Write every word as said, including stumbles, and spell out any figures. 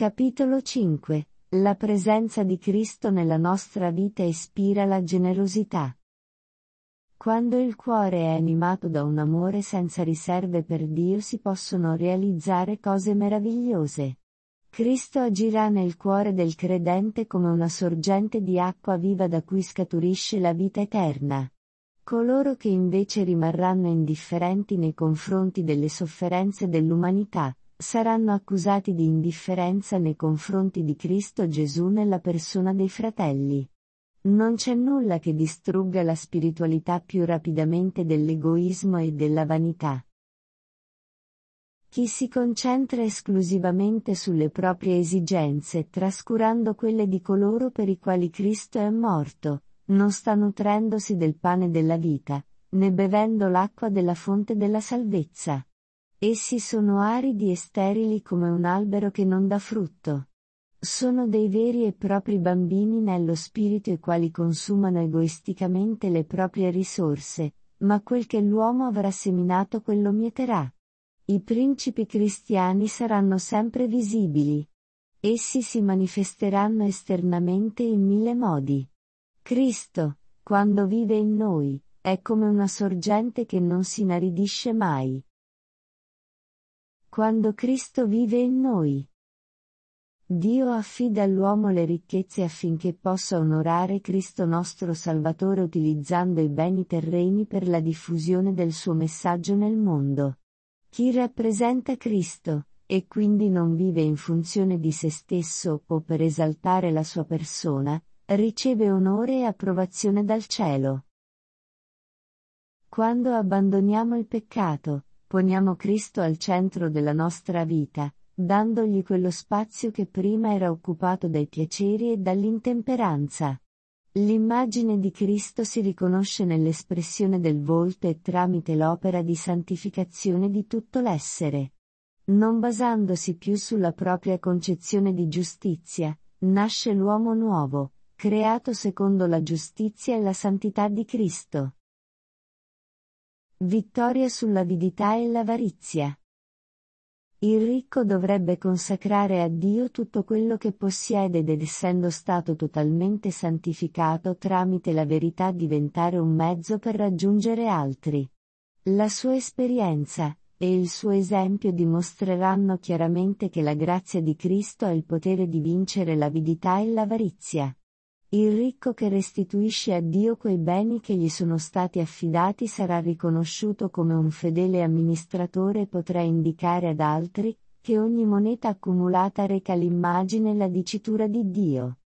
Capitolo cinque. La presenza di Cristo nella nostra vita ispira la generosità. Quando il cuore è animato da un amore senza riserve per Dio si possono realizzare cose meravigliose. Cristo agirà nel cuore del credente come una sorgente di acqua viva da cui scaturisce la vita eterna. Coloro che invece rimarranno indifferenti nei confronti delle sofferenze dell'umanità, saranno accusati di indifferenza nei confronti di Cristo Gesù nella persona dei fratelli. Non c'è nulla che distrugga la spiritualità più rapidamente dell'egoismo e della vanità. Chi si concentra esclusivamente sulle proprie esigenze, trascurando quelle di coloro per i quali Cristo è morto, non sta nutrendosi del pane della vita, né bevendo l'acqua della fonte della salvezza. Essi sono aridi e sterili come un albero che non dà frutto. Sono dei veri e propri bambini nello spirito i quali consumano egoisticamente le proprie risorse, ma quel che l'uomo avrà seminato quello mieterà. I principi cristiani saranno sempre visibili. Essi si manifesteranno esternamente in mille modi. Cristo, quando vive in noi, è come una sorgente che non si inaridisce mai. Quando Cristo vive in noi. Dio affida all'uomo le ricchezze affinché possa onorare Cristo nostro Salvatore utilizzando i beni terreni per la diffusione del suo messaggio nel mondo. Chi rappresenta Cristo, e quindi non vive in funzione di se stesso o per esaltare la sua persona, riceve onore e approvazione dal cielo. Quando abbandoniamo il peccato, poniamo Cristo al centro della nostra vita, dandogli quello spazio che prima era occupato dai piaceri e dall'intemperanza. L'immagine di Cristo si riconosce nell'espressione del volto e tramite l'opera di santificazione di tutto l'essere. Non basandosi più sulla propria concezione di giustizia, nasce l'uomo nuovo, creato secondo la giustizia e la santità di Cristo. Vittoria sull'avidità e l'avarizia. Il ricco dovrebbe consacrare a Dio tutto quello che possiede ed essendo stato totalmente santificato tramite la verità diventare un mezzo per raggiungere altri. La sua esperienza, e il suo esempio dimostreranno chiaramente che la grazia di Cristo ha il potere di vincere l'avidità e l'avarizia. Il ricco che restituisce a Dio quei beni che gli sono stati affidati sarà riconosciuto come un fedele amministratore e potrà indicare ad altri, che ogni moneta accumulata reca l'immagine e la dicitura di Dio.